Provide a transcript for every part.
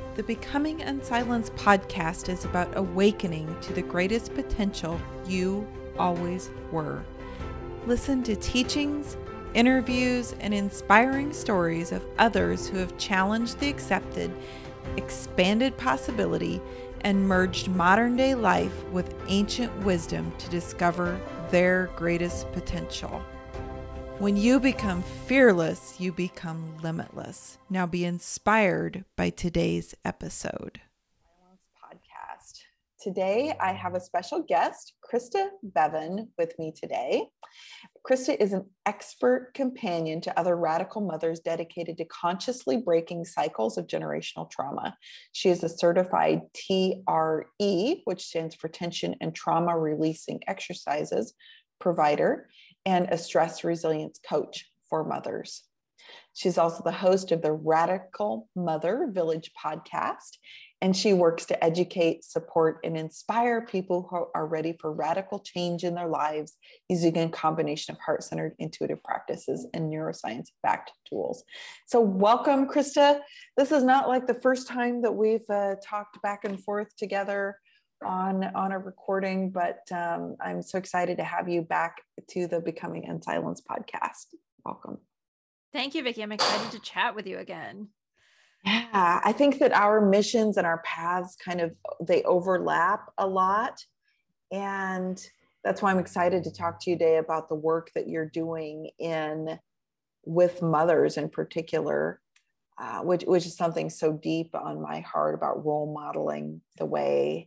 The Becoming Unsilenced podcast is about awakening to the greatest potential you always were. Listen to teachings, interviews, and inspiring stories of others who have challenged the accepted, expanded possibility, and merged modern day life with ancient wisdom to discover their greatest potential. When you become fearless, you become limitless. Now be inspired by today's episode. Podcast. Today, I have a special guest, Krista Bevan, with me today. Krista is an expert companion to other radical mothers dedicated to consciously breaking cycles of generational trauma. She is a certified TRE, which stands for Tension and Trauma Releasing Exercises, provider, and a stress resilience coach for mothers. She's also the host of the Radical Mother Village podcast, and she works to educate, support, and inspire people who are ready for radical change in their lives using a combination of heart-centered intuitive practices and neuroscience-backed tools. So welcome, Krista. This is not like the first time that we've talked back and forth together on a recording, but I'm so excited to have you back to the Becoming Unsilenced podcast. Welcome. Thank you, Vicki. I'm excited to chat with you again. Yeah, I think that our missions and our paths they overlap a lot. And that's why I'm excited to talk to you today about the work that you're doing with mothers in particular, which is something so deep on my heart about role modeling the way.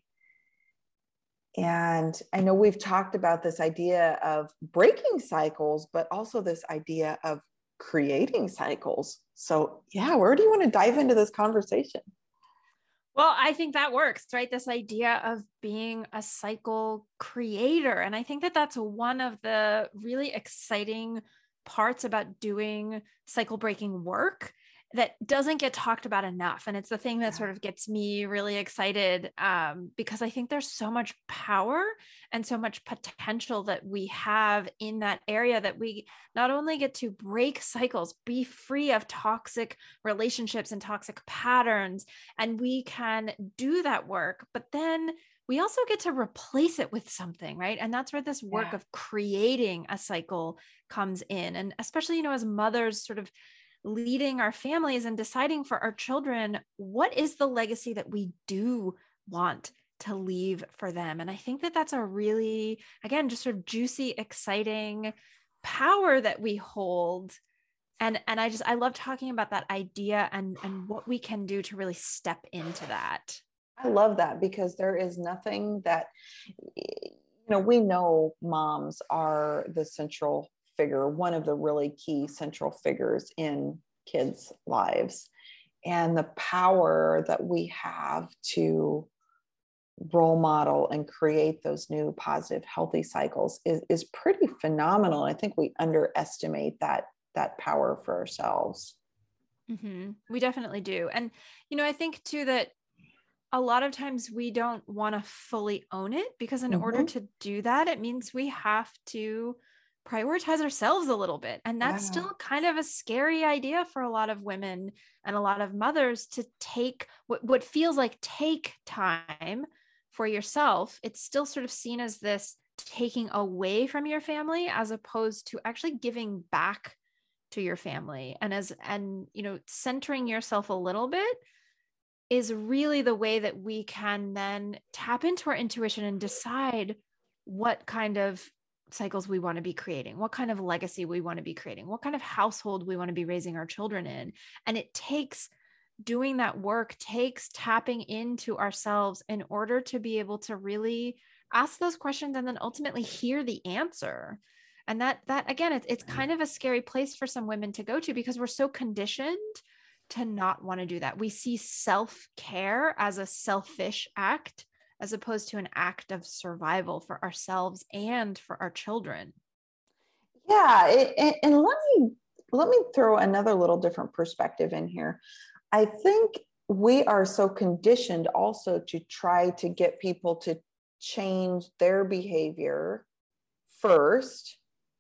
And I know we've talked about this idea of breaking cycles, but also this idea of creating cycles. So yeah, where do you want to dive into this conversation? Well, I think that works, right? This idea of being a cycle creator. And I think that that's one of the really exciting parts about doing cycle breaking work that doesn't get talked about enough. And it's the thing that sort of gets me really excited because I think there's so much power and so much potential that we have in that area, that we not only get to break cycles, be free of toxic relationships and toxic patterns, and we can do that work, but then we also get to replace it with something, right? And that's where this work of creating a cycle comes in. And especially, as mothers sort of leading our families and deciding for our children, what is the legacy that we do want to leave for them? And I think that that's a really, again, just sort of juicy, exciting power that we hold. And I love talking about that idea and what we can do to really step into that. I love that, because there is nothing that, we know moms are the central figure, one of the really key central figures in kids' lives, and the power that we have to role model and create those new positive, healthy cycles is pretty phenomenal. I think we underestimate that power for ourselves. Mm-hmm. We definitely do. And, I think too that a lot of times we don't want to fully own it, because in order to do that, it means we have to prioritize ourselves a little bit. And that's still kind of a scary idea for a lot of women and a lot of mothers, to take what feels like take time for yourself. It's still sort of seen as this taking away from your family, as opposed to actually giving back to your family. And centering yourself a little bit is really the way that we can then tap into our intuition and decide what kind of cycles we want to be creating, what kind of legacy we want to be creating, what kind of household we want to be raising our children in. And it takes doing that work, takes tapping into ourselves in order to be able to really ask those questions and then ultimately hear the answer. And that again, it's kind of a scary place for some women to go to, because we're so conditioned to not want to do that. We see self-care as a selfish act, as opposed to an act of survival for ourselves and for our children. Yeah. And let me throw another little different perspective in here. I think we are so conditioned also to try to get people to change their behavior first,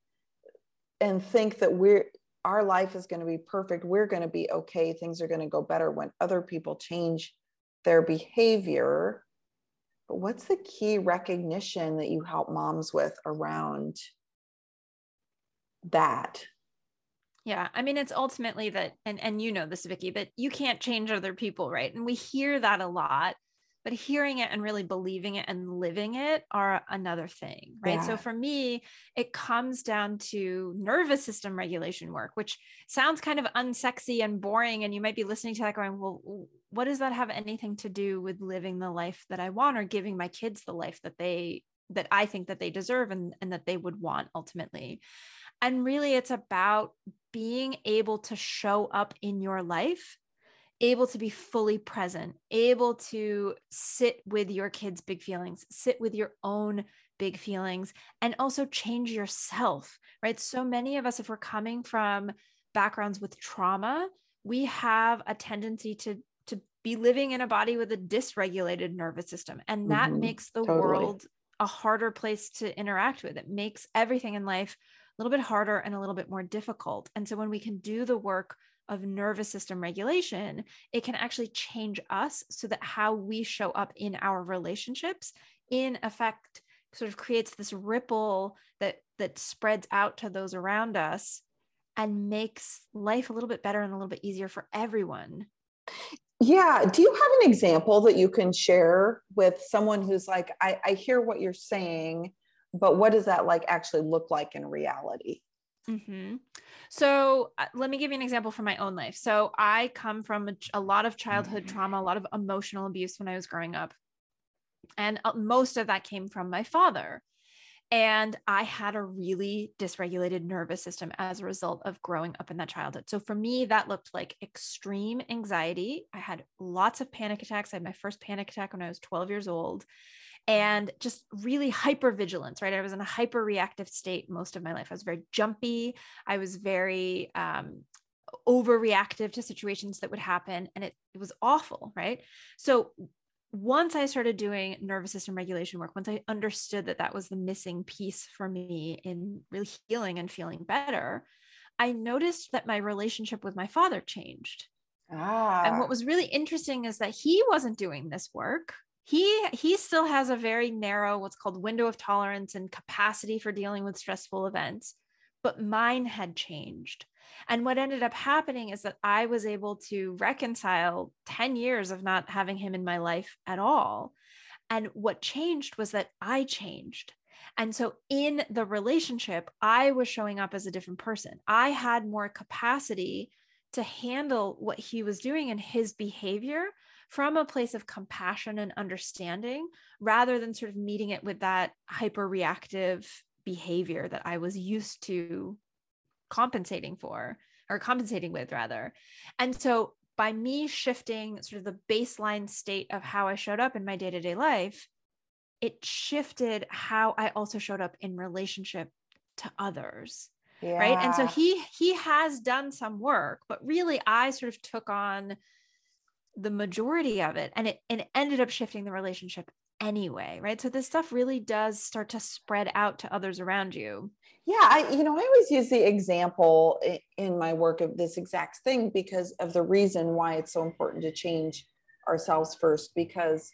and think that our life is going to be perfect. We're going to be okay. Things are going to go better when other people change their behavior. But what's the key recognition that you help moms with around that? Yeah. I mean, it's ultimately that, and you know this, Vicki, that you can't change other people, right? And we hear that a lot, but hearing it and really believing it and living it are another thing, right? Yeah. So for me, it comes down to nervous system regulation work, which sounds kind of unsexy and boring. And you might be listening to that going, well, what does that have anything to do with living the life that I want, or giving my kids the life that I think that they deserve and that they would want ultimately? And really, it's about being able to show up in your life, able to be fully present, able to sit with your kids' big feelings, sit with your own big feelings, and also change yourself, right? So many of us, if we're coming from backgrounds with trauma, we have a tendency to be living in a body with a dysregulated nervous system. And that makes the world a harder place to interact with. It makes everything in life a little bit harder and a little bit more difficult. And so when we can do the work of nervous system regulation, it can actually change us so that how we show up in our relationships, in effect, sort of creates this ripple that spreads out to those around us and makes life a little bit better and a little bit easier for everyone. Yeah. Do you have an example that you can share with someone who's like, I hear what you're saying, but what does that like actually look like in reality? Mm-hmm. So let me give you an example from my own life. So I come from a lot of childhood trauma, a lot of emotional abuse when I was growing up. And most of that came from my father. And I had a really dysregulated nervous system as a result of growing up in that childhood. So for me, that looked like extreme anxiety. I had lots of panic attacks. I had my first panic attack when I was 12 years old. And just really hypervigilance, right? I was in a hyper reactive state most of my life. I was very jumpy. I was very overreactive to situations that would happen. And it was awful, right? So once I started doing nervous system regulation work, once I understood that that was the missing piece for me in really healing and feeling better, I noticed that my relationship with my father changed. And what was really interesting is that he wasn't doing this work. He still has a very narrow, what's called window of tolerance and capacity for dealing with stressful events, but mine had changed. And what ended up happening is that I was able to reconcile 10 years of not having him in my life at all. And what changed was that I changed. And so in the relationship, I was showing up as a different person. I had more capacity to handle what he was doing and his behavior from a place of compassion and understanding, rather than sort of meeting it with that hyper reactive behavior that I was used to compensating with rather. And so by me shifting sort of the baseline state of how I showed up in my day-to-day life, it shifted how I also showed up in relationship to others. Yeah. Right. And so he has done some work, but really I sort of took on the majority of it, and it ended up shifting the relationship anyway. Right. So this stuff really does start to spread out to others around you. Yeah. I always use the example in my work of this exact thing because of the reason why it's so important to change ourselves first, because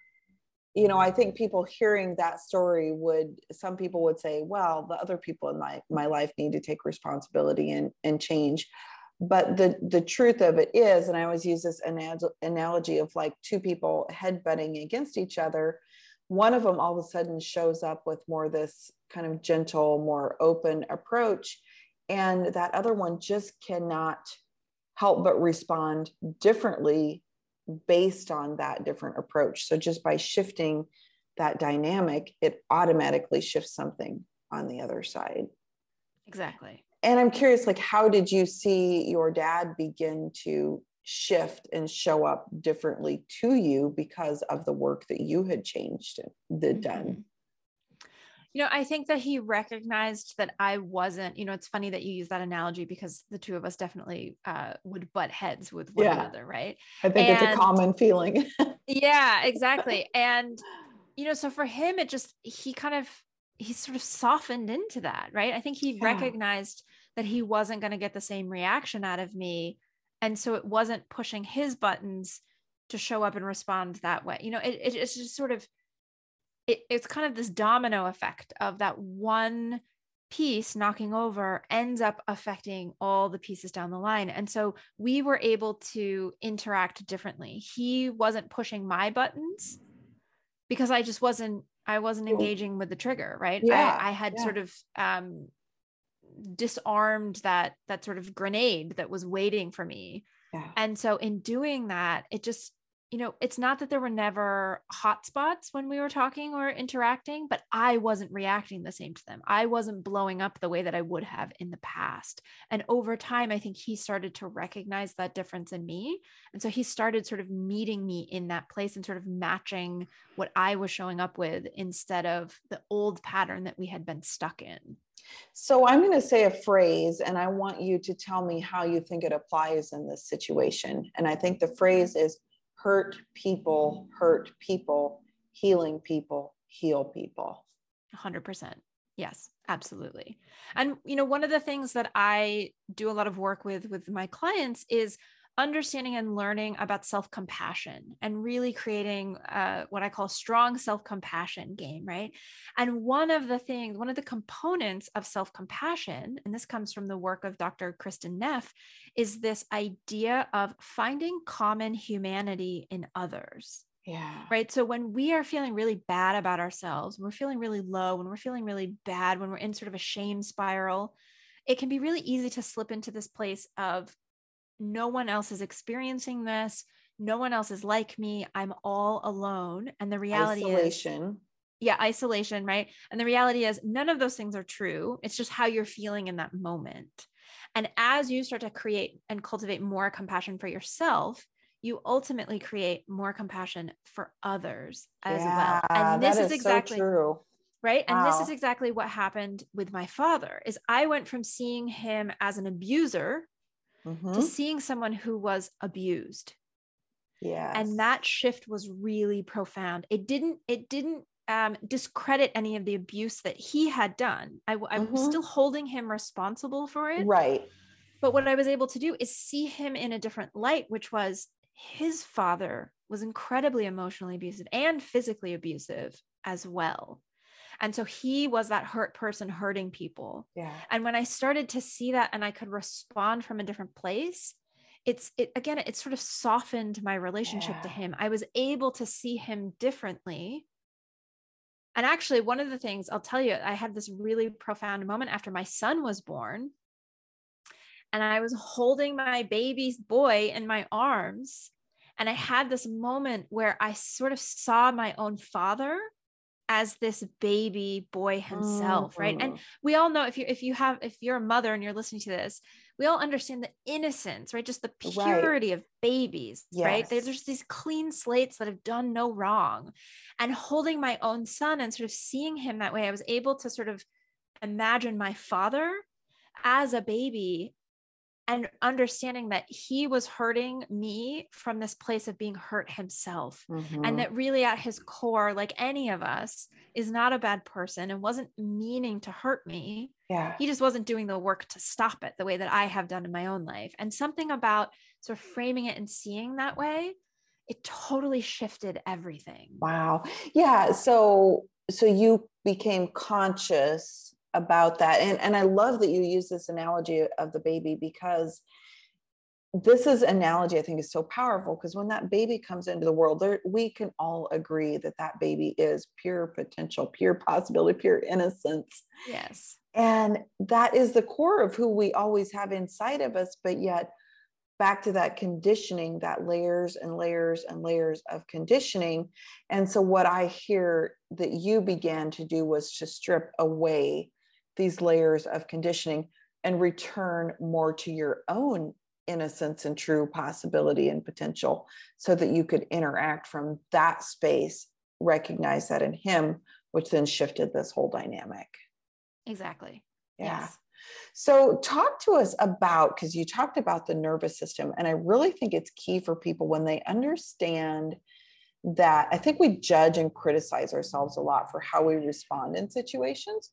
I think people hearing that story some people would say, well, the other people in my life need to take responsibility and change. But the truth of it is, and I always use this analogy of like two people headbutting against each other. One of them all of a sudden shows up with more this kind of gentle, more open approach. And that other one just cannot help but respond differently based on that different approach. So just by shifting that dynamic, it automatically shifts something on the other side. Exactly. And I'm curious, like, how did you see your dad begin to shift and show up differently to you because of the work that you had changed and done? I think that he recognized that I wasn't, it's funny that you use that analogy because the two of us definitely would butt heads with one another, right? I think it's a common feeling. Yeah, exactly. And, so for him, he sort of softened into that, right? I think he recognized that he wasn't going to get the same reaction out of me. And so it wasn't pushing his buttons to show up and respond that way. You know, it's just sort of, it's kind of this domino effect of that one piece knocking over ends up affecting all the pieces down the line. And so we were able to interact differently. He wasn't pushing my buttons because I wasn't engaging with the trigger, right? Yeah. I had sort of disarmed that sort of grenade that was waiting for me. Yeah. And so in doing that, it just, you know, it's not that there were never hot spots when we were talking or interacting, but I wasn't reacting the same to them. I wasn't blowing up the way that I would have in the past. And over time, I think he started to recognize that difference in me. And so he started sort of meeting me in that place and sort of matching what I was showing up with instead of the old pattern that we had been stuck in. So I'm going to say a phrase, and I want you to tell me how you think it applies in this situation. And I think the phrase is hurt people, healing people, heal people. 100%. Yes, absolutely. And, you know, one of the things that I do a lot of work with my clients is understanding and learning about self-compassion and really creating what I call strong self-compassion game, right? And one of the components of self-compassion, and this comes from the work of Dr. Kristin Neff, is this idea of finding common humanity in others. Yeah. Right. So when we are feeling really bad about ourselves, when we're feeling really low, when we're feeling really bad, when we're in sort of a shame spiral, it can be really easy to slip into this place of no one else is experiencing this. No one else is like me. I'm all alone. And the reality is isolation, right? And the reality is none of those things are true. It's just how you're feeling in that moment. And as you start to create and cultivate more compassion for yourself, you ultimately create more compassion for others as well. And this is exactly so true. Right. Wow. And this is exactly what happened with my father is I went from seeing him as an abuser to seeing someone who was abused. Yes. And that shift was really profound. It didn't discredit any of the abuse that he had done. I'm still holding him responsible for it. Right. But what I was able to do is see him in a different light, which was his father was incredibly emotionally abusive and physically abusive as well. And so he was that hurt person hurting people. Yeah. And when I started to see that and I could respond from a different place, it sort of softened my relationship to him. I was able to see him differently. And actually, one of the things I'll tell you, I had this really profound moment after my son was born. And I was holding my baby's boy in my arms. And I had this moment where I sort of saw my own father as this baby boy himself, right? And we all know if you're a mother and you're listening to this, we all understand the innocence, right? Just the purity of babies, right? There's just these clean slates that have done no wrong. And holding my own son and sort of seeing him that way, I was able to sort of imagine my father as a baby and understanding that he was hurting me from this place of being hurt himself. And that really at his core, like any of us, is not a bad person and wasn't meaning to hurt me. Yeah. He just wasn't doing the work to stop it the way that I have done in my own life. And something about sort of framing it and seeing that way, it totally shifted everything. Wow. Yeah. So you became conscious about that. And I love that you use this analogy of the baby, because this is analogy I think is so powerful, because when that baby comes into the world, we can all agree that that baby is pure potential, pure possibility, pure innocence. Yes. And that is the core of who we always have inside of us. But yet back to that conditioning, that layers and layers and layers of conditioning. And so what I hear that you began to do was to strip away these layers of conditioning and return more to your own innocence and true possibility and potential, so that you could interact from that space, recognize that in him, which then shifted this whole dynamic. Exactly. Yeah. Yes. So talk to us about, because you talked about the nervous system, and I really think it's key for people when they understand that. I think we judge and criticize ourselves a lot for how we respond in situations.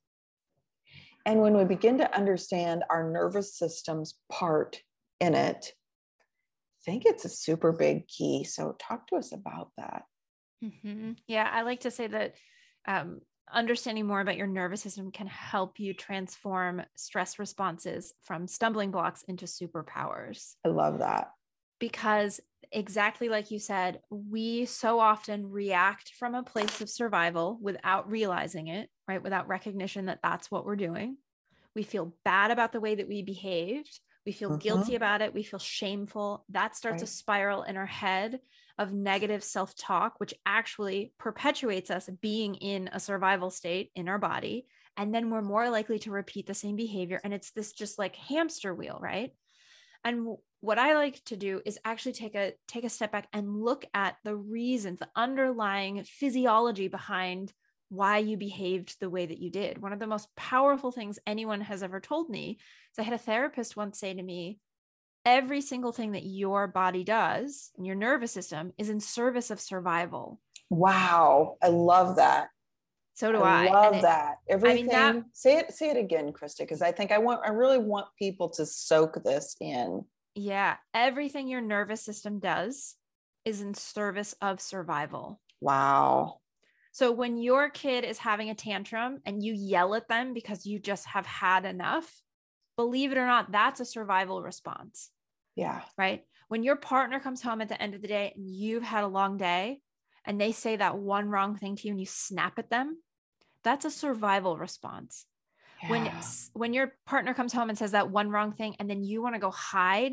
And when we begin to understand our nervous system's part in it, think it's a super big key. So talk to us about that. Mm-hmm. Yeah. I like to say that understanding more about your nervous system can help you transform stress responses from stumbling blocks into superpowers. I love that. Because exactly like you said, we so often react from a place of survival without realizing it, right? Without recognition that that's what we're doing. We feel bad about the way that we behaved. We feel guilty about it. We feel shameful. That starts a spiral in our head of negative self-talk, which actually perpetuates us being in a survival state in our body. And then we're more likely to repeat the same behavior. And it's this just like hamster wheel, right? And what I like to do is actually take a step back and look at the reasons, the underlying physiology behind why you behaved the way that you did. One of the most powerful things anyone has ever told me is I had a therapist once say to me, every single thing that your body does and your nervous system is in service of survival. Wow. I love that. So do I. Love that. Everything. I mean, say it again, Krista, because I think I really want people to soak this in. Yeah. Everything your nervous system does is in service of survival. Wow. So when your kid is having a tantrum and you yell at them because you just have had enough, believe it or not, that's a survival response. Yeah. Right. When your partner comes home at the end of the day and you've had a long day and they say that one wrong thing to you and you snap at them, that's a survival response. Yeah. When your partner comes home and says that one wrong thing, and then you want to go hide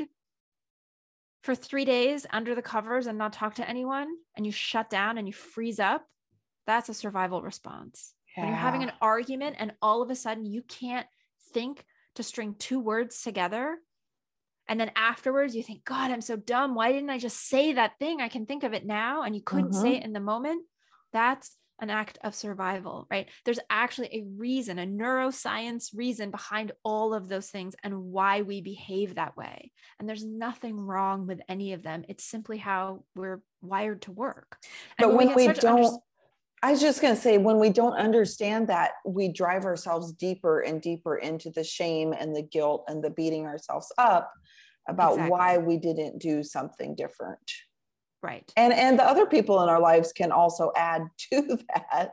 for 3 days under the covers and not talk to anyone, and you shut down and you freeze up, that's a survival response. Yeah. When you're having an argument and all of a sudden you can't think to string 2 words together, and then afterwards you think, God, I'm so dumb. Why didn't I just say that thing? I can think of it now. And you couldn't say it in the moment. That's an act of survival, right? There's actually a reason, a neuroscience reason behind all of those things and why we behave that way. And there's nothing wrong with any of them. It's simply how we're wired to work. And but when we don't, I was just going to say, when we don't understand that, we drive ourselves deeper and deeper into the shame and the guilt and the beating ourselves up about why we didn't do something different. Right. And the other people in our lives can also add to that,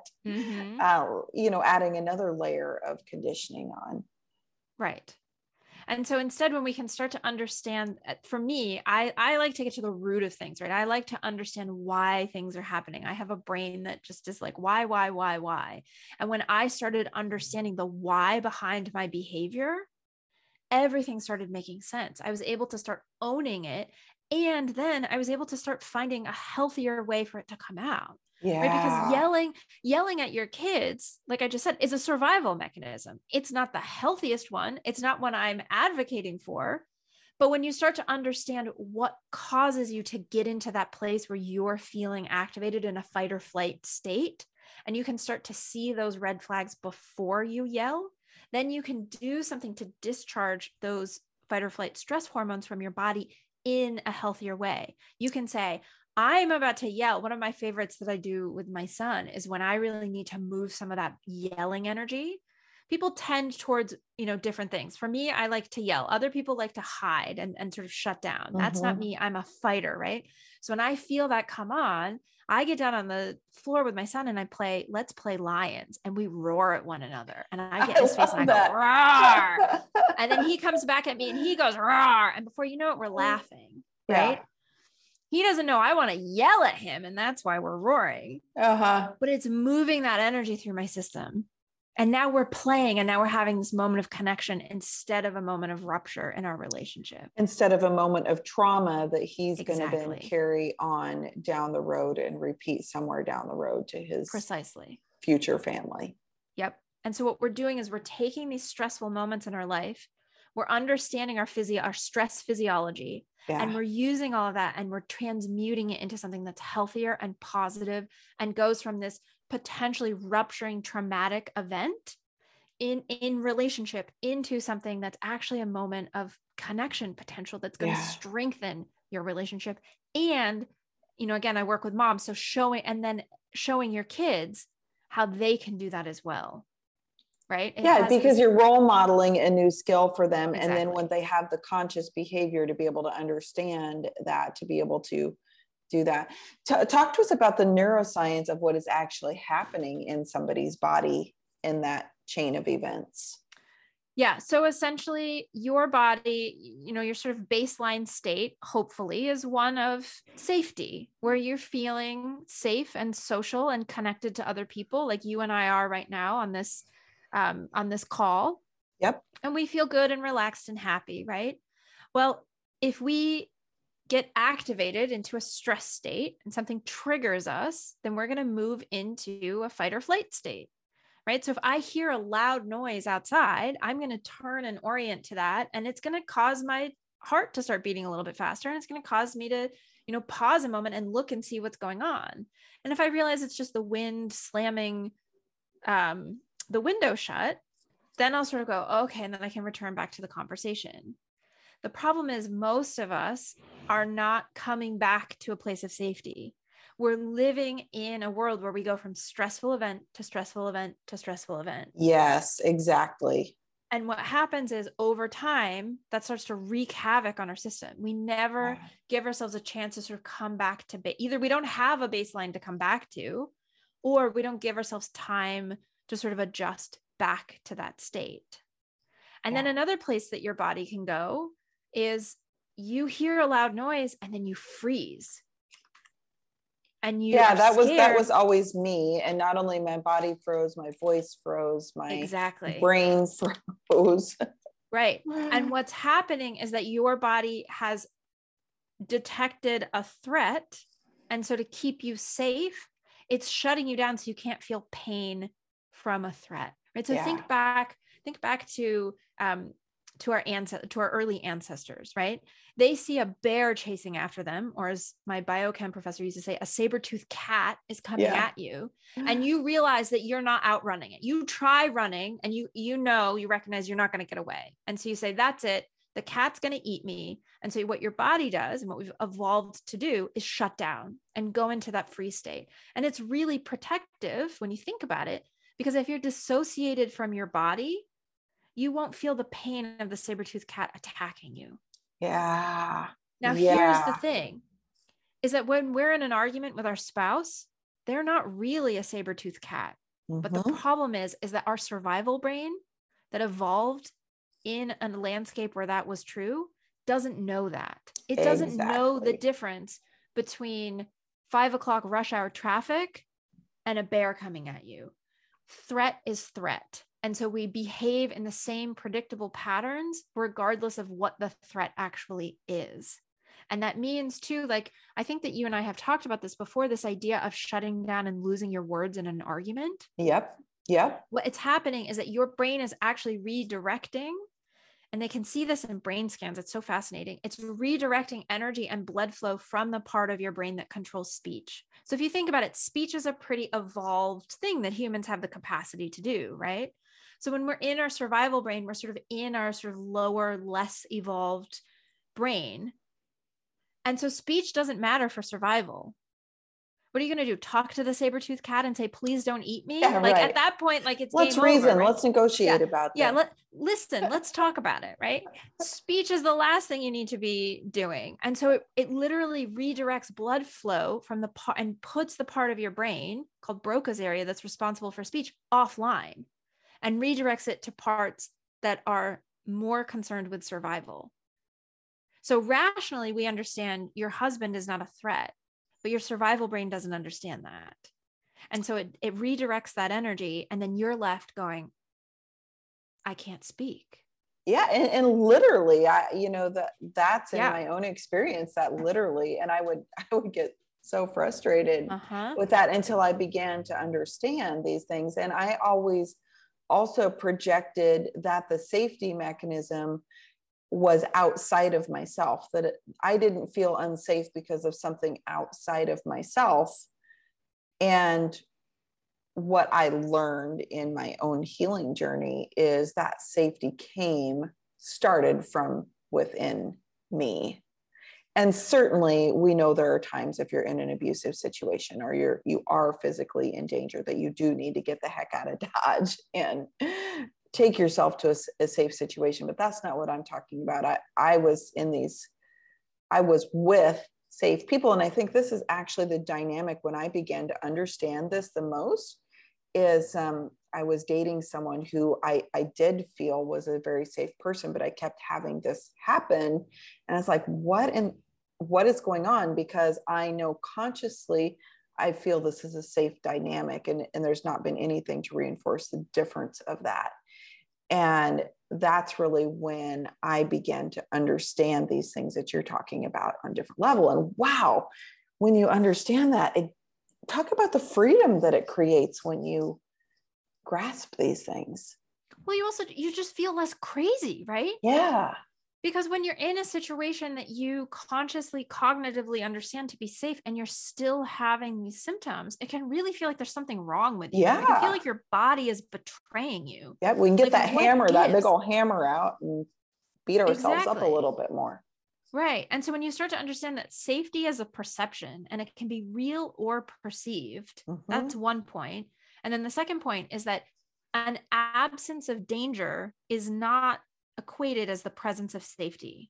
adding another layer of conditioning on. Right. And so instead, when we can start to understand, for me, I like to get to the root of things, right? I like to understand why things are happening. I have a brain that just is like, why? And when I started understanding the why behind my behavior, everything started making sense. I was able to start owning it. And then I was able to start finding a healthier way for it to come out. Yeah. Right? Because yelling at your kids, like I just said, is a survival mechanism. It's not the healthiest one. It's not one I'm advocating for. But when you start to understand what causes you to get into that place where you're feeling activated in a fight or flight state, and you can start to see those red flags before you yell, then you can do something to discharge those fight or flight stress hormones from your body in a healthier way. You can say, I'm about to yell. One of my favorites that I do with my son is when I really need to move some of that yelling energy. People tend towards, different things. For me, I like to yell. Other people like to hide and sort of shut down. That's not me. I'm a fighter, right? So when I feel that come on, I get down on the floor with my son and let's play lions, and we roar at one another. And I get in his face and I go, roar. And then he comes back at me and he goes, roar. And before you know it, we're laughing, right? Yeah. He doesn't know I want to yell at him, and that's why we're roaring. But it's moving that energy through my system. And now we're playing, and now we're having this moment of connection instead of a moment of rupture in our relationship. Instead of a moment of trauma that he's going to then carry on down the road and repeat somewhere down the road to his future family. Yep. And so what we're doing is we're taking these stressful moments in our life. We're understanding our stress physiology, and we're using all of that, and we're transmuting it into something that's healthier and positive, and goes from this potentially rupturing traumatic event in relationship into something that's actually a moment of connection potential that's going to strengthen your relationship. And, again, I work with moms. So showing your kids how they can do that as well. right? Yeah, because you're role modeling a new skill for them. Exactly. And then when they have the conscious behavior to be able to understand that, to be able to do that. Talk to us about the neuroscience of what is actually happening in somebody's body in that chain of events. Yeah. So essentially your body, your sort of baseline state, hopefully, is one of safety, where you're feeling safe and social and connected to other people, like you and I are right now on this call. Yep. And we feel good and relaxed and happy, right? Well, if we get activated into a stress state and something triggers us, then we're going to move into a fight or flight state. Right. So if I hear a loud noise outside, I'm going to turn and orient to that. And it's going to cause my heart to start beating a little bit faster. And it's going to cause me to, pause a moment and look and see what's going on. And if I realize it's just the wind slamming the window shut, then I'll sort of go, okay, and then I can return back to the conversation. The problem is most of us are not coming back to a place of safety. We're living in a world where we go from stressful event to stressful event to stressful event. Yes, exactly. And what happens is over time, that starts to wreak havoc on our system. We never give ourselves a chance to sort of come back to either we don't have a baseline to come back to, or we don't give ourselves time to sort of adjust back to that state. And then another place that your body can go is you hear a loud noise and then you freeze. And that was always me. And not only my body froze, my voice froze, my brain froze. Right. And what's happening is that your body has detected a threat. And so to keep you safe, it's shutting you down so you can't feel pain from a threat. Right. So think back to our early ancestors, right? They see a bear chasing after them, or as my biochem professor used to say, a saber-toothed cat is coming at you. And you realize that you're not outrunning it. You try running and you recognize you're not going to get away. And so you say, that's it. The cat's going to eat me. And so what your body does and what we've evolved to do is shut down and go into that free state. And it's really protective when you think about it, because if you're dissociated from your body, you won't feel the pain of the saber-toothed cat attacking you. Yeah. Now, here's the thing, is that when we're in an argument with our spouse, they're not really a saber-toothed cat. Mm-hmm. But the problem is that our survival brain that evolved in a landscape where that was true doesn't know that. It doesn't know the difference between 5 o'clock rush hour traffic and a bear coming at you. Threat is threat. And so we behave in the same predictable patterns, regardless of what the threat actually is. And that means too, like, I think that you and I have talked about this before, this idea of shutting down and losing your words in an argument. Yep. What it's happening is that your brain is actually redirecting, and they can see this in brain scans. It's so fascinating. It's redirecting energy and blood flow from the part of your brain that controls speech. So if you think about it, speech is a pretty evolved thing that humans have the capacity to do, right? So when we're in our survival brain, we're sort of in our sort of lower, less evolved brain. And so speech doesn't matter for survival. What are you going to do? Talk to the saber-toothed cat and say, please don't eat me? At that point, like, it's let's game reason, over, right? Let's negotiate about that. Yeah. Let's talk about it. Right. Speech is the last thing you need to be doing. And so it literally redirects blood flow from the part and puts the part of your brain called Broca's area that's responsible for speech offline, and redirects it to parts that are more concerned with survival. So rationally, we understand your husband is not a threat, but your survival brain doesn't understand that. And so it redirects that energy, and then you're left going, I can't speak. Yeah. And literally, that's in my own experience, that literally, and I would get so frustrated with that until I began to understand these things. And I always also projected that the safety mechanism was outside of myself, that I didn't feel unsafe because of something outside of myself. And what I learned in my own healing journey is that safety started from within me. And certainly we know there are times if you're in an abusive situation or you are physically in danger that you do need to get the heck out of Dodge and take yourself to a safe situation. But that's not what I'm talking about. I was with safe people. And I think this is actually the dynamic when I began to understand this the most is I was dating someone who I did feel was a very safe person, but I kept having this happen. And it's like, what is going on? Because I know consciously, I feel this is a safe dynamic and there's not been anything to reinforce the difference of that. And that's really when I began to understand these things that you're talking about on a different level. And wow, when you understand that, talk about the freedom that it creates when you grasp these things. Well, you just feel less crazy, right? Yeah. Because when you're in a situation that you consciously, cognitively understand to be safe and you're still having these symptoms, it can really feel like there's something wrong with you. Yeah. It can feel like your body is betraying you. Yeah, we can get that hammer, that big old hammer out and beat ourselves up a little bit more. Right. And so when you start to understand that safety is a perception and it can be real or perceived, that's one point. And then the second point is that an absence of danger is not equated as the presence of safety.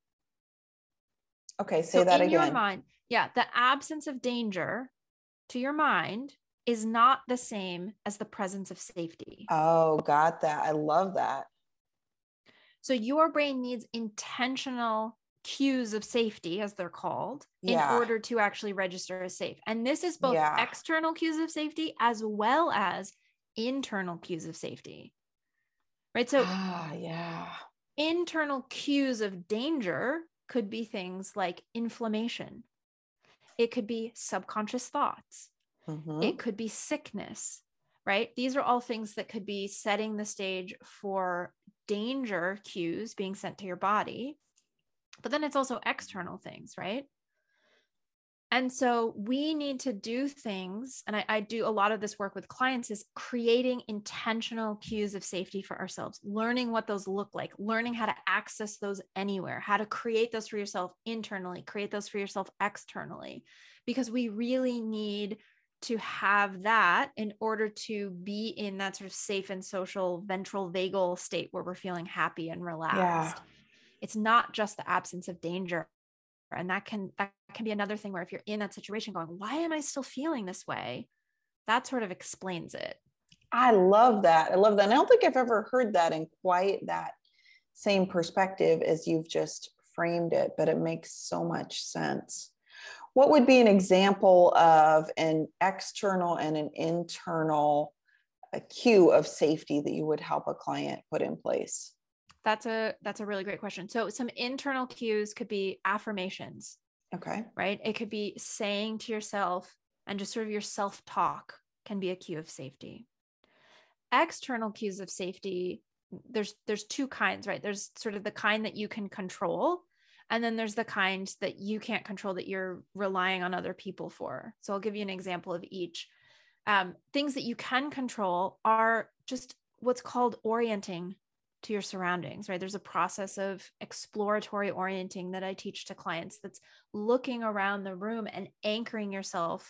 Okay, say that again. In your mind, the absence of danger to your mind is not the same as the presence of safety. Oh, got that. I love that. So your brain needs intentional cues of safety, as they're called, in order to actually register as safe. And this is both external cues of safety as well as internal cues of safety. Right? So internal cues of danger could be things like inflammation. It could be subconscious thoughts. It could be sickness, right? These are all things that could be setting the stage for danger cues being sent to your body. But then it's also external things, right? And so we need to do things, and I do a lot of this work with clients, is creating intentional cues of safety for ourselves, learning what those look like, learning how to access those anywhere, how to create those for yourself internally, create those for yourself externally, because we really need to have that in order to be in that sort of safe and social ventral vagal state where we're feeling happy and relaxed. It's not just the absence of danger. And that can be another thing where if you're in that situation going, why am I still feeling this way? That sort of explains it. I love that. I love that. And I don't think I've ever heard that in quite that same perspective as you've just framed it, but it makes so much sense. What would be an example of an external and an internal cue of safety that you would help a client put in place? That's a really great question. So some internal cues could be affirmations. Okay. Right? It could be saying to yourself, and just sort of your self-talk can be a cue of safety. External cues of safety, there's two kinds, right? There's sort of the kind that you can control, and then there's the kind that you can't control that you're relying on other people for. So I'll give you an example of each. Things that you can control are just what's called orienting to your surroundings, right? There's a process of exploratory orienting that I teach to clients that's looking around the room and anchoring yourself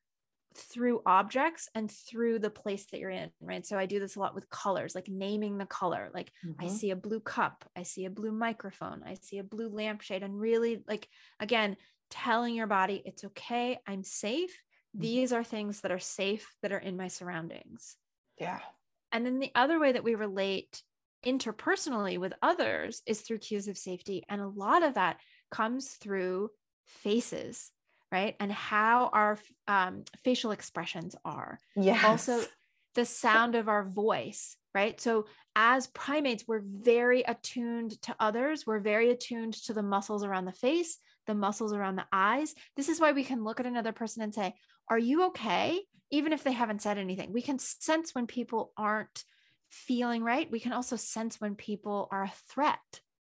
through objects and through the place that you're in, right? So I do this a lot with colors, like naming the color. Like I see a blue cup, I see a blue microphone, I see a blue lampshade, and really, like, again, telling your body, it's okay, I'm safe. These are things that are safe, that are in my surroundings. Yeah. And then the other way that we relate interpersonally with others is through cues of safety. And a lot of that comes through faces, right? And how our facial expressions are. Yes. Also the sound of our voice, right? So as primates, we're very attuned to others. We're very attuned to the muscles around the face, the muscles around the eyes. This is why we can look at another person and say, are you okay? Even if they haven't said anything. We can sense when people aren't feeling right. We can also sense when people are a threat.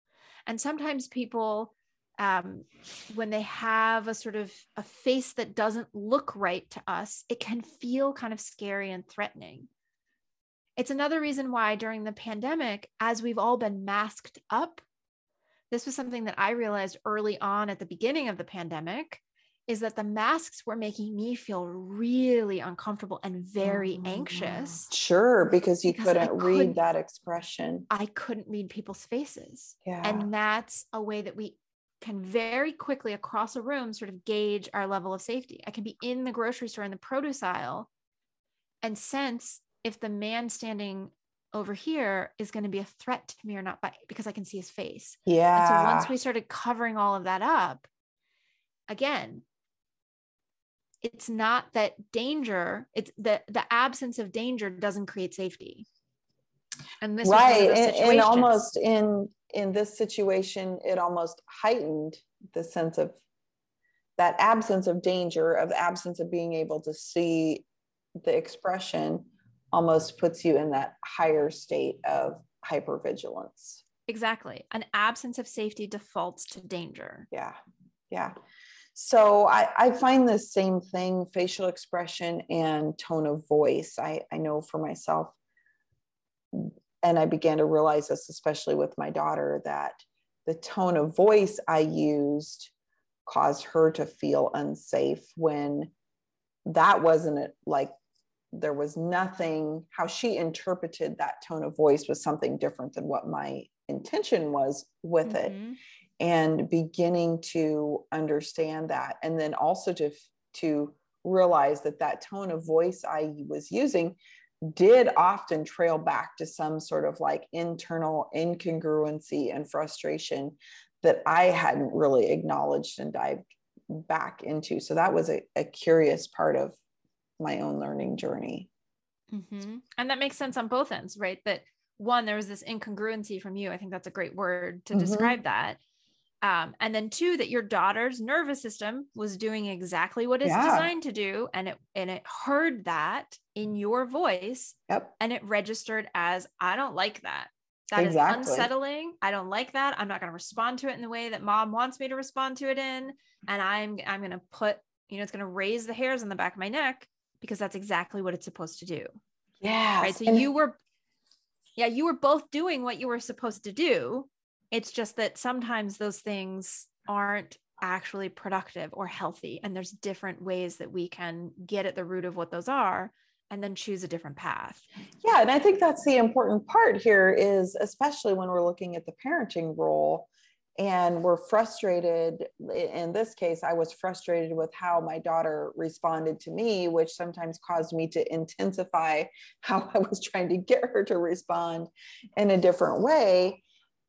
And sometimes people, when they have a sort of a face that doesn't look right to us, it can feel kind of scary and threatening. It's another reason why during the pandemic, as we've all been masked up, this was something that I realized early on at the beginning of the pandemic, is that the masks were making me feel really uncomfortable and very anxious. Sure, because you Because couldn't read that expression. I couldn't read people's faces. Yeah. And that's a way that we can very quickly across a room sort of gauge our level of safety. I can be in the grocery store in the produce aisle and sense if the man standing over here is going to be a threat to me or not, because I can see his face. Yeah. And so once we started covering all of that up, again, it's not that danger, it's the absence of danger doesn't create safety. And this right. was one of those and almost in this situation, it almost heightened the sense of that absence of danger, of the absence of being able to see the expression, almost puts you in that higher state of hypervigilance. Exactly. An absence of safety defaults to danger. Yeah. Yeah. So I find the same thing, facial expression and tone of voice. I know for myself, and I began to realize this, especially with my daughter, that the tone of voice I used caused her to feel unsafe, when that wasn't like, there was nothing, how she interpreted that tone of voice was something different than what my intention was with it. And beginning to understand that, and then also to realize that that tone of voice I was using did often trail back to some sort of like internal incongruency and frustration that I hadn't really acknowledged and dived back into. So that was a curious part of my own learning journey. And that makes sense on both ends, right? That one, there was this incongruency from you. I think that's a great word to describe that. And then two, that your daughter's nervous system was doing exactly what it's designed to do. And it heard that in your voice. And it registered as, I don't like that. That is unsettling. I don't like that. I'm not going to respond to it in the way that mom wants me to respond to it in. And I'm going to put, it's going to raise the hairs on the back of my neck, because that's exactly what it's supposed to do. Yeah. Right. So you were both doing what you were supposed to do. It's just that sometimes those things aren't actually productive or healthy. And there's different ways that we can get at the root of what those are and then choose a different path. Yeah. And I think that's the important part here, is especially when we're looking at the parenting role and we're frustrated. In this case, I was frustrated with how my daughter responded to me, which sometimes caused me to intensify how I was trying to get her to respond in a different way.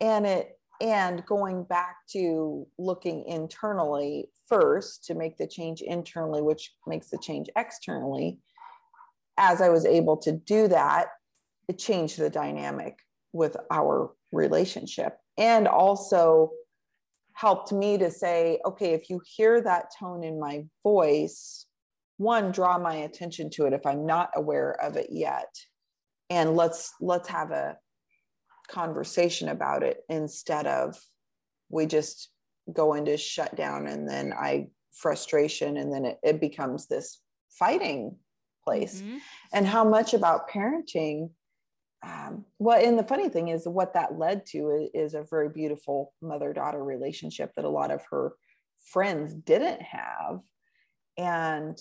And going back to looking internally first to make the change internally, which makes the change externally. As I was able to do that, it changed the dynamic with our relationship, and also helped me to say, okay, if you hear that tone in my voice, one, draw my attention to it if I'm not aware of it yet. And let's have a conversation about it, instead of we just go into shutdown and then frustration, and then it becomes this fighting place. And how much about parenting, and the funny thing is, what that led to is a very beautiful mother-daughter relationship that a lot of her friends didn't have. And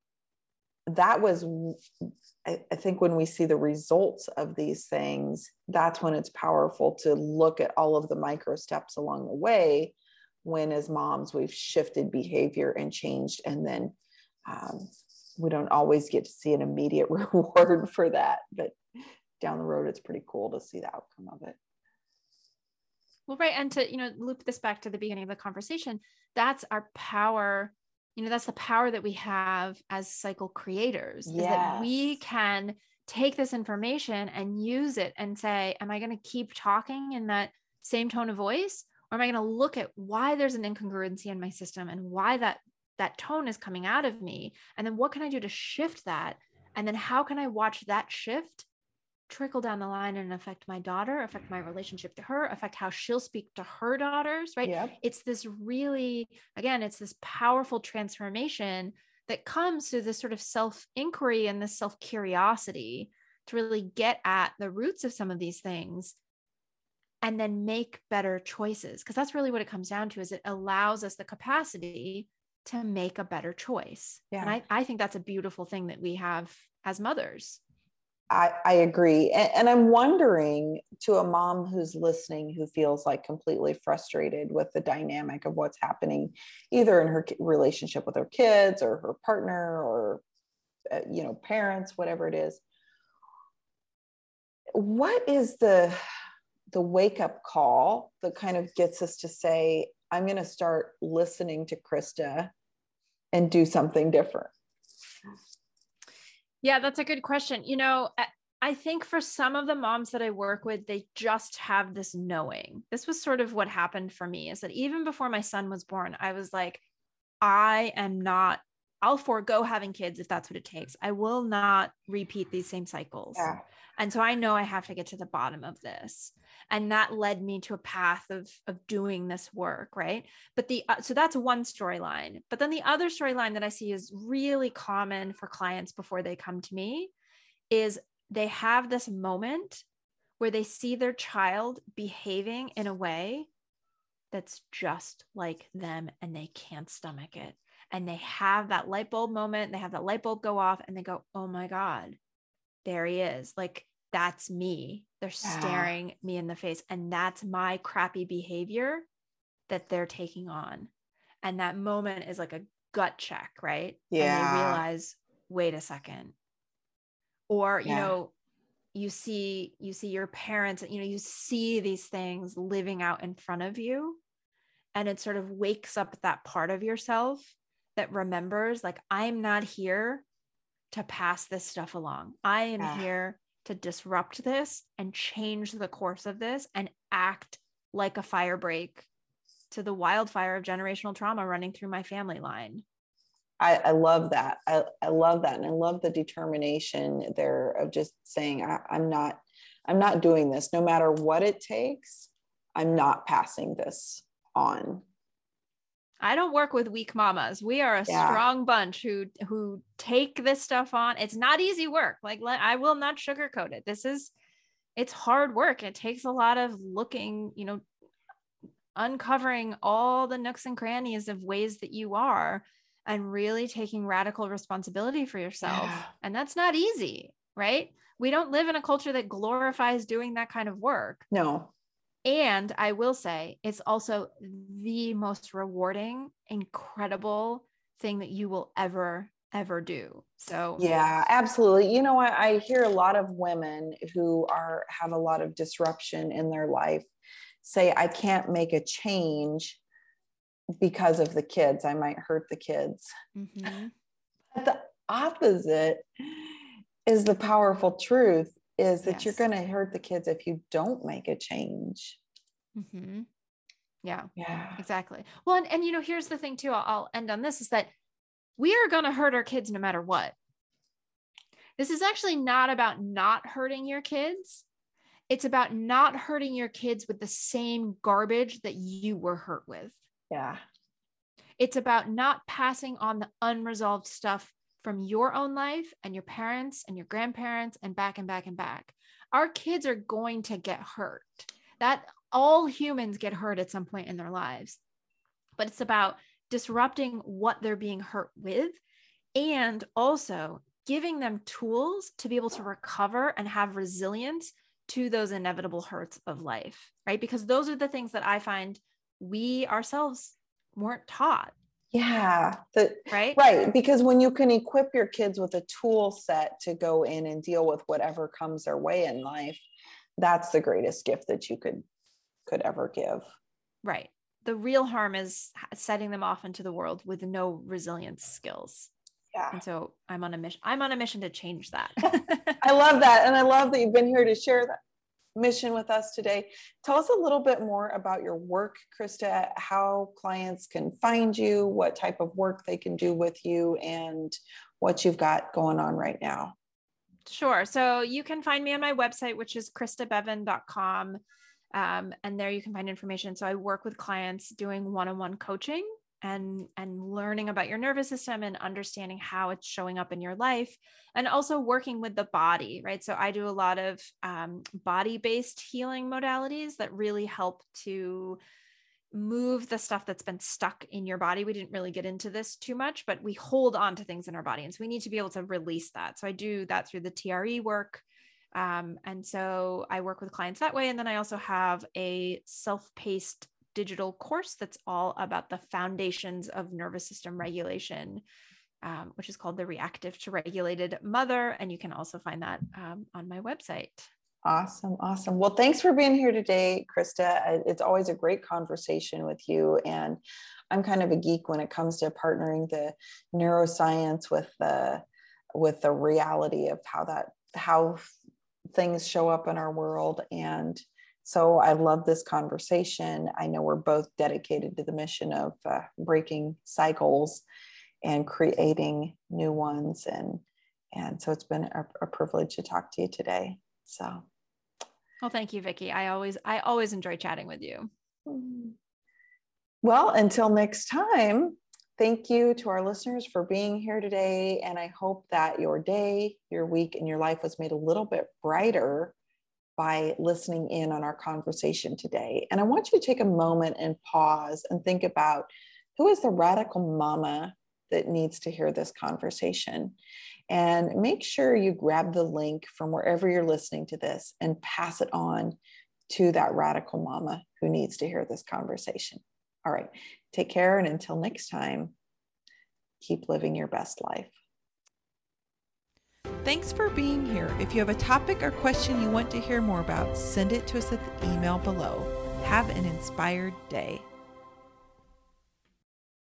that was, I think, when we see the results of these things, that's when it's powerful to look at all of the micro steps along the way, when as moms, we've shifted behavior and changed. And then we don't always get to see an immediate reward for that, but down the road, it's pretty cool to see the outcome of it. Well, right. And to, loop this back to the beginning of the conversation, that's our power. That's the power that we have as cycle creators, is that we can take this information and use it and say, am I going to keep talking in that same tone of voice? Or am I going to look at why there's an incongruency in my system and why that tone is coming out of me? And then what can I do to shift that? And then how can I watch that shift trickle down the line and affect my daughter, affect my relationship to her, affect how she'll speak to her daughters, right? It's this really, again, it's this powerful transformation that comes through this sort of self-inquiry and this self-curiosity to really get at the roots of some of these things. and then make better choices. Because that's really what it comes down to, is it allows us the capacity to make a better choice. Yeah. And I think that's a beautiful thing that we have as mothers. I agree. And I'm wondering, to a mom who's listening, who feels like completely frustrated with the dynamic of what's happening, either in her relationship with her kids or her partner or, parents, whatever it is. What is the wake up call that kind of gets us to say, I'm going to start listening to Krista and do something different? Yeah, that's a good question. I think for some of the moms that I work with, they just have this knowing. This was sort of what happened for me, is that even before my son was born, I was like, I'll forego having kids if that's what it takes. I will not repeat these same cycles. Yeah. And so I know I have to get to the bottom of this. And that led me to a path of doing this work. Right. But so that's one storyline. But then the other storyline that I see is really common for clients before they come to me is they have this moment where they see their child behaving in a way that's just like them and they can't stomach it. And they have that light bulb moment. They have that light bulb go off and they go, oh my God, there he is. Like, that's me. They're staring me in the face. And that's my crappy behavior that they're taking on. And that moment is like a gut check, right? Yeah. And they realize, wait a second. Or, you see your parents, you see these things living out in front of you. And it sort of wakes up that part of yourself that remembers, like, I'm not here to pass this stuff along. I am here to disrupt this and change the course of this and act like a fire break to the wildfire of generational trauma running through my family line. I love that. I love that. And I love the determination there of just saying, I'm not doing this, no matter what it takes. I'm not passing this on. I don't work with weak mamas. We are a strong bunch who take this stuff on. It's not easy work. Like, I will not sugarcoat it. It's hard work. It takes a lot of looking, uncovering all the nooks and crannies of ways that you are and really taking radical responsibility for yourself. Yeah. And that's not easy, right? We don't live in a culture that glorifies doing that kind of work. No. And I will say it's also the most rewarding, incredible thing that you will ever do. So yeah, absolutely. I hear a lot of women who have a lot of disruption in their life say, I can't make a change because of the kids. I might hurt the kids. Mm-hmm. But the opposite is the powerful truth, is that you're going to hurt the kids if you don't make a change. Mm-hmm. Yeah, exactly. Well, and here's the thing too, I'll end on this, is that we are going to hurt our kids no matter what. This is actually not about not hurting your kids. It's about not hurting your kids with the same garbage that you were hurt with. Yeah. It's about not passing on the unresolved stuff from your own life and your parents and your grandparents and back and back and back. Our kids are going to get hurt. That all humans get hurt at some point in their lives, but it's about disrupting what they're being hurt with and also giving them tools to be able to recover and have resilience to those inevitable hurts of life, right? Because those are the things that I find we ourselves weren't taught. Yeah. Right. Because when you can equip your kids with a tool set to go in and deal with whatever comes their way in life, that's the greatest gift that you could ever give. Right. The real harm is setting them off into the world with no resilience skills. Yeah. And so I'm on a mission to change that. I love that. And I love that you've been here to share that mission with us today. Tell us a little bit more about your work, Krista, how clients can find you, what type of work they can do with you, and what you've got going on right now. Sure. So you can find me on my website, which is KristaBevan.com. And there you can find information. So I work with clients doing one-on-one coaching. learning about your nervous system and understanding how it's showing up in your life, and also working with the body, right? So I do a lot of body-based healing modalities that really help to move the stuff that's been stuck in your body. We didn't really get into this too much, but we hold on to things in our body. And so we need to be able to release that. So I do that through the TRE work. And so I work with clients that way. And then I also have a self-paced digital course that's all about the foundations of nervous system regulation, which is called the Reactive to Regulated Mother. And you can also find that on my website. Awesome. Awesome. Well, thanks for being here today, Krista. It's always a great conversation with you. And I'm kind of a geek when it comes to partnering the neuroscience with the reality of how things show up in our world. And so I love this conversation. I know we're both dedicated to the mission of breaking cycles and creating new ones. And so it's been a privilege to talk to you today. So, well, thank you, Vicki. I always enjoy chatting with you. Well, until next time, thank you to our listeners for being here today. And I hope that your day, your week, and your life was made a little bit brighter by listening in on our conversation today. And I want you to take a moment and pause and think about, who is the radical mama that needs to hear this conversation? And make sure you grab the link from wherever you're listening to this and pass it on to that radical mama who needs to hear this conversation. All right, take care. And until next time, keep living your best life. Thanks for being here. If you have a topic or question you want to hear more about, send it to us at the email below. Have an inspired day.